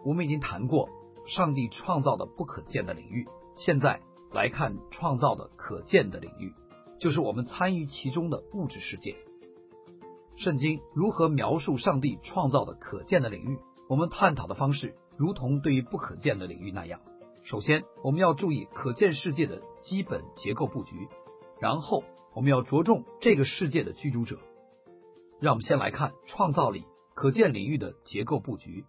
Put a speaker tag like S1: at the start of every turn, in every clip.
S1: 我们已经谈过上帝创造的不可见的领域，现在来看创造的可见的领域，就是我们参与其中的物质世界。圣经如何描述上帝创造的可见的领域？我们探讨的方式如同对于不可见的领域那样。首先，我们要注意可见世界的基本结构布局，然后我们要着重这个世界的居住者。让我们先来看创造里可见领域的结构布局。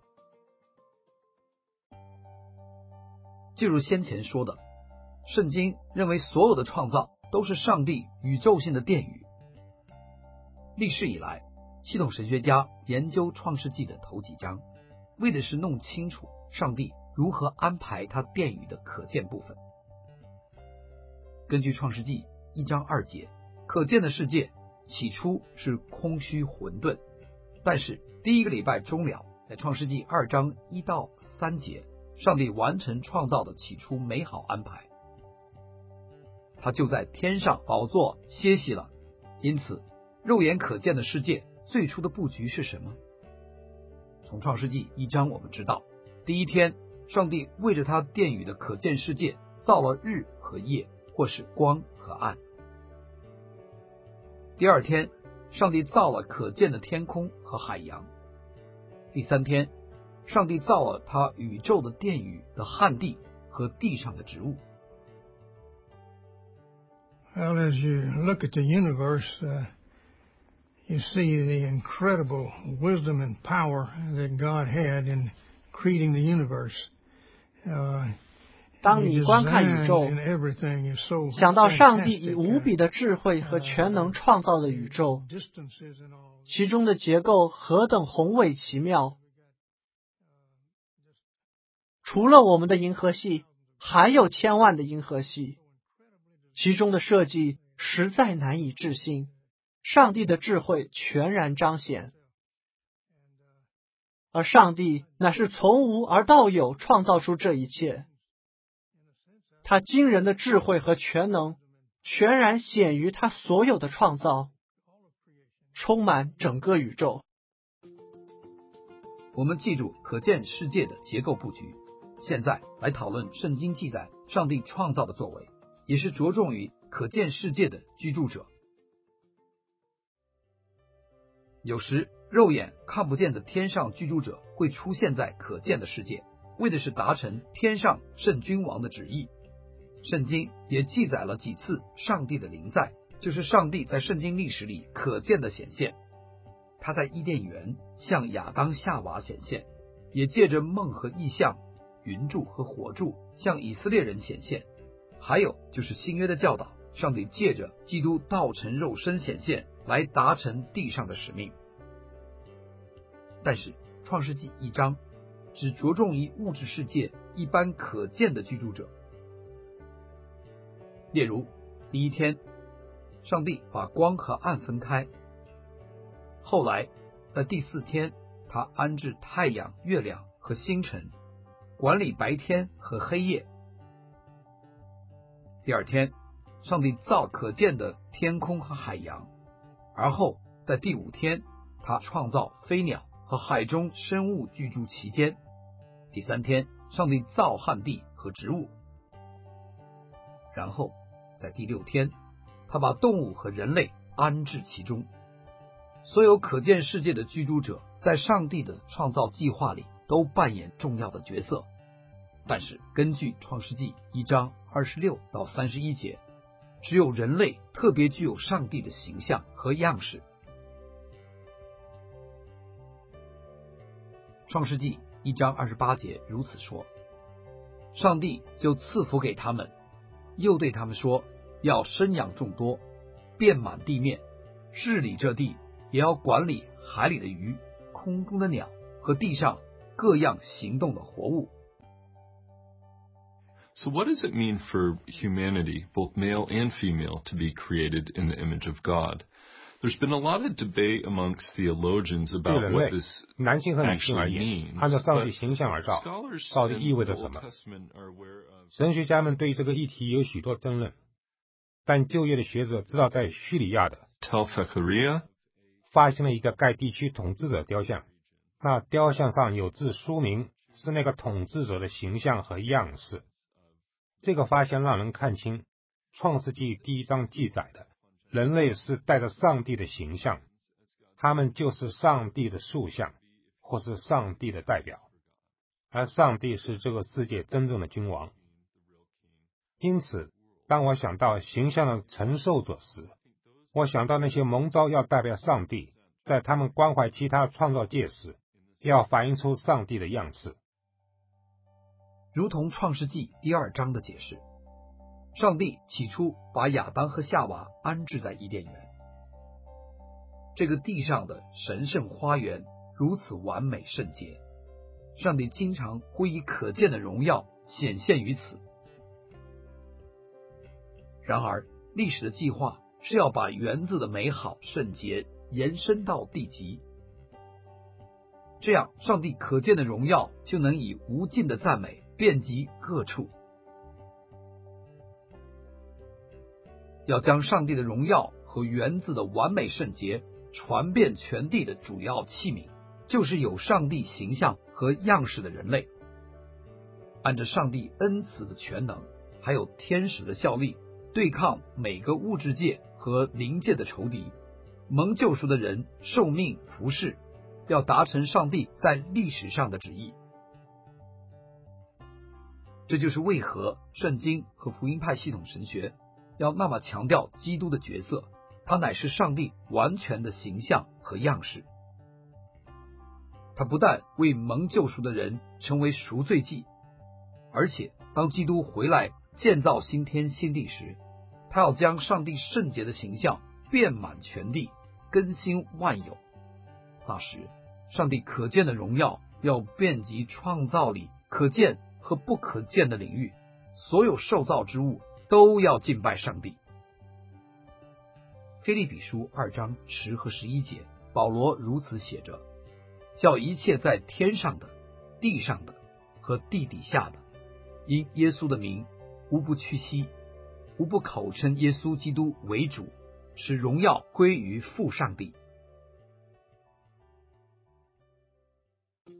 S1: 就如先前说的，圣经认为所有的创造都是上帝宇宙性的殿宇。历史以来，系统神学家研究创世纪的头几章，为的是弄清楚上帝如何安排他殿宇的可见部分。根据创世纪1章2节，可见的世界起初是空虚混沌，但是第一个礼拜终了，在创世纪2章1到3节，上帝完成创造的起初美好安排，他就在天上宝座歇息了。因此肉眼可见的世界最初的布局是什么？从创世纪1章我们知道，第一天上帝为着他殿宇的可见世界造了日和夜，或是光和暗。第二天上帝造了可见的天空和海洋。第三天上帝造了他宇宙的殿宇的旱地和地上的植物。
S2: Well, as you look at the universe, you see the incredible wisdom and power that God had in creating the universe.
S3: 当你观看宇宙，想到上帝以无比的智慧和全能创造的宇宙，其中的结构何等宏伟奇妙！除了我们的银河系，还有千万的银河系，其中的设计实在难以置信，上帝的智慧全然彰显。而上帝乃是从无而到有创造出这一切，他惊人的智慧和全能全然显于他所有的创造，充满整个宇宙。
S1: 我们记住可见世界的结构布局，现在来讨论圣经记载上帝创造的作为，也是着重于可见世界的居住者。有时肉眼看不见的天上居住者会出现在可见的世界，为的是达成天上圣君王的旨意。圣经也记载了几次上帝的临在，就是上帝在圣经历史里可见的显现。他在伊甸园向亚当夏娃显现，也借着梦和异象、云柱和火柱向以色列人显现。还有就是新约的教导，上帝借着基督道成肉身显现，来达成地上的使命。但是创世纪1章只着重于物质世界一般可见的居住者。例如第一天上帝把光和暗分开，后来在第4天他安置太阳、月亮和星辰，管理白天和黑夜。第二天上帝造可见的天空和海洋，而后在第5天他创造飞鸟和海中生物居住其间。第3天上帝造旱地和植物，然后在第6天他把动物和人类安置其中。所有可见世界的居住者在上帝的创造计划里都扮演重要的角色，但是根据创世纪1章26到31节，只有人类特别具有上帝的形象和样式。创世纪1章28节如此说，上帝就赐福给他们，又对他们说，要生养众多，遍满地面，治理这地，也要管理海里的鱼、空中的鸟和地上各样行动的活物。
S4: So what does it mean for humanity, both male and female, to be created in the image of God? There's been a lot of debate amongst theologians
S5: 对
S4: about
S5: 人
S4: what
S5: 类
S4: this
S5: 男性和女性而
S4: actually
S5: 言，
S4: means,
S5: 按照上帝
S4: but
S5: 形象而造，
S4: scholars
S5: 到底
S4: in
S5: 意味
S4: the
S5: 着什
S4: Old
S5: 么？
S4: Testament are aware of
S5: 神学家们对这个议题有许多争论，但就业的学者知道，在叙利亚的
S4: Tel-Fechariah,
S5: 发现了一个该地区统治者雕像，那雕像上有字书名是那个统治者的形象和样式。这个发现让人看清创世纪第1章记载的人类是带着上帝的形象，他们就是上帝的塑像，或是上帝的代表，而上帝是这个世界真正的君王。因此，当我想到形象的承受者时，我想到那些蒙召要代表上帝，在他们关怀其他创造界时，要反映出上帝的样式。
S1: 如同创世纪第2章的解释，上帝起初把亚当和夏娃安置在伊甸园。这个地上的神圣花园如此完美圣洁，上帝经常会以可见的荣耀显现于此。然而，历史的计划是要把园子的美好圣洁延伸到地极，这样上帝可见的荣耀就能以无尽的赞美遍及各处。要将上帝的荣耀和园子的完美圣洁传遍全地的主要器皿，就是有上帝形象和样式的人类。按着上帝恩慈的全能，还有天使的效力，对抗每个物质界和灵界的仇敌，蒙救赎的人受命服侍，要达成上帝在历史上的旨意。这就是为何圣经和福音派系统神学要那么强调基督的角色，他乃是上帝完全的形象和样式。他不但为蒙救赎的人成为赎罪祭，而且当基督回来建造新天新地时，他要将上帝圣洁的形象遍满全地，更新万有。那时，上帝可见的荣耀要遍及创造里可见和不可见的领域，所有受造之物都要敬拜上帝。腓立比书2章10和11节，保罗如此写着：叫一切在天上的、地上的和地底下的，因耶稣的名，无不屈膝，无不口称耶稣基督为主，使荣耀归于父上帝。